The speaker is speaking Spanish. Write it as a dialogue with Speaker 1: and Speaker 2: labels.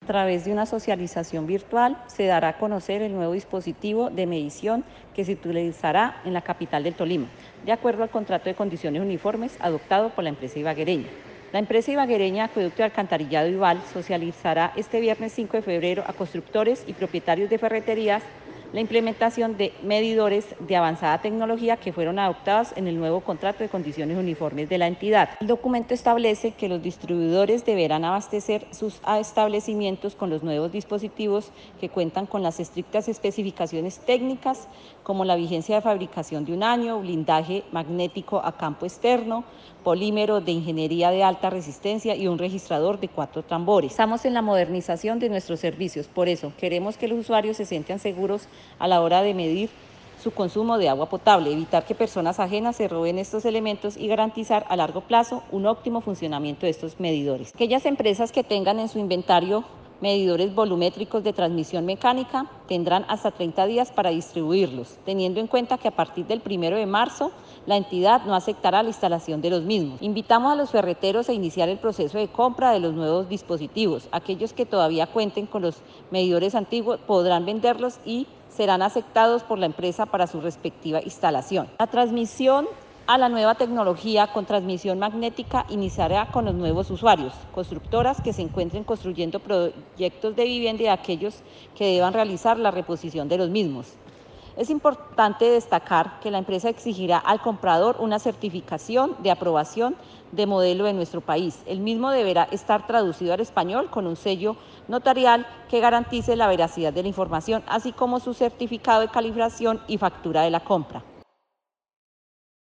Speaker 1: A través de una socialización virtual se dará a conocer el nuevo dispositivo de medición que se utilizará en la capital del Tolima, de acuerdo al contrato de condiciones uniformes adoptado por la empresa ibaguereña. La empresa ibaguereña Acueducto de Alcantarillado Ibal socializará este viernes 5 de febrero a constructores y propietarios de ferreterías la implementación de medidores de avanzada tecnología que fueron adoptados en el nuevo contrato de condiciones uniformes de la entidad. El documento establece que los distribuidores deberán abastecer sus establecimientos con los nuevos dispositivos que cuentan con las estrictas especificaciones técnicas, como la vigencia de fabricación de 1 año, blindaje magnético a campo externo, polímero de ingeniería de alta resistencia y un registrador de 4 tambores. Estamos en la modernización de nuestros servicios, por eso queremos que los usuarios se sientan seguros a la hora de medir su consumo de agua potable, evitar que personas ajenas se roben estos elementos y garantizar a largo plazo un óptimo funcionamiento de estos medidores. Aquellas empresas que tengan en su inventario medidores volumétricos de transmisión mecánica tendrán hasta 30 días para distribuirlos, teniendo en cuenta que a partir del 1 de marzo la entidad no aceptará la instalación de los mismos. Invitamos a los ferreteros a iniciar el proceso de compra de los nuevos dispositivos. Aquellos que todavía cuenten con los medidores antiguos podrán venderlos y serán aceptados por la empresa para su respectiva instalación. La transmisión a la nueva tecnología con transmisión magnética iniciará con los nuevos usuarios, constructoras que se encuentren construyendo proyectos de vivienda y aquellos que deban realizar la reposición de los mismos. Es importante destacar que la empresa exigirá al comprador una certificación de aprobación de modelo de nuestro país. El mismo deberá estar traducido al español con un sello notarial que garantice la veracidad de la información, así como su certificado de calibración y factura de la compra.